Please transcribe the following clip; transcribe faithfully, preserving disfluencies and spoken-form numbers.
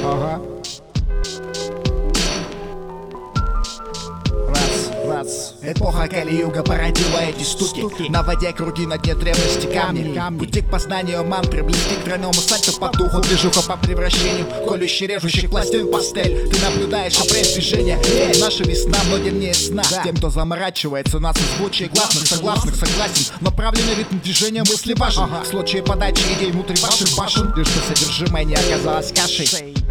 Ага. Раз. Эпоха Кали-юга породила эти стуки, стуки. На воде круги, на дне древности камни, камни. Пути к познанию мантры, близки к тройному сальту по духу. Движуха по превращению колющих, режущих пластин пастель. Ты наблюдаешь апрель движения. Эй, наша весна многим не ясна, да. Тем, кто заморачивается на созвучие гласных, согласных, согласен. Но правильный ритм движения мысли важен, ага. В случае подачи идей внутри ваших башен, лишь бы содержимое не оказалось кашей.